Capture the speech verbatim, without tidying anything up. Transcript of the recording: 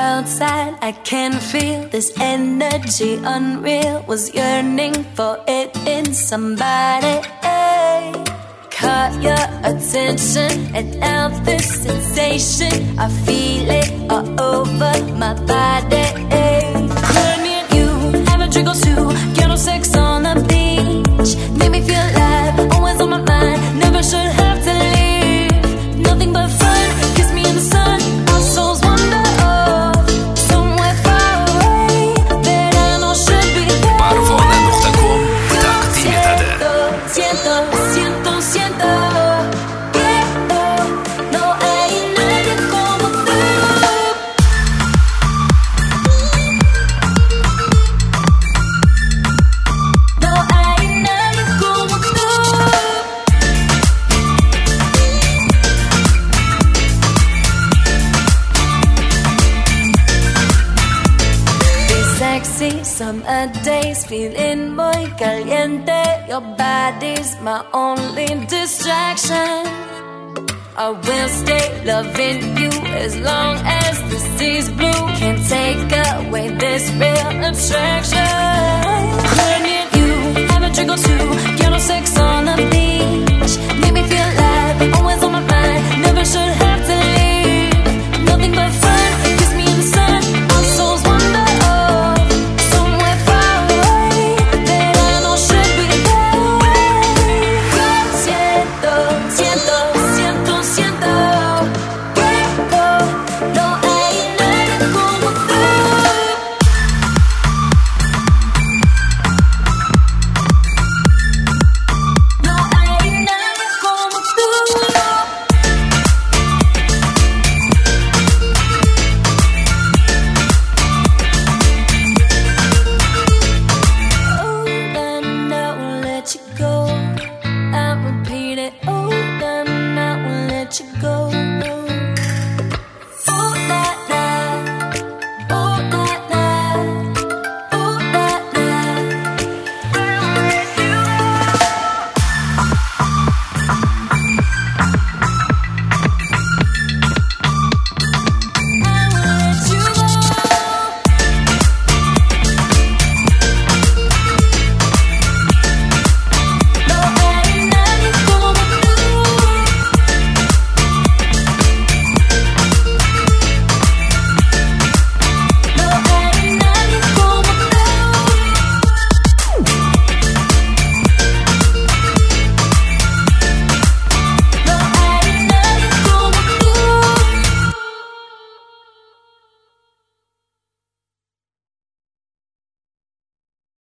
outside, I can feel this energy unreal. Was yearning for it in somebody. Ay. Caught your attention, and now this sensation, I feel it all over my body. Ay. Me and you, have a drink or two, get no sex on the beach. Make me feel alive, always on my mind. Never should have to leave. Nothing but fun, kiss me in the sun. Our souls wander off somewhere far away that I know should be there. מערבונה נוחתה קום, תקדים את הדרך. Siento, siento, siento. No hay nadie como tú. No hay nadie como tú. Be sexy summer days, feeling muy caliente. Your body's my only distraction. I will stay loving you as long as the sea's blue. Can't take away this real attraction. Me and you, have a drink or two, get no sex on the beach.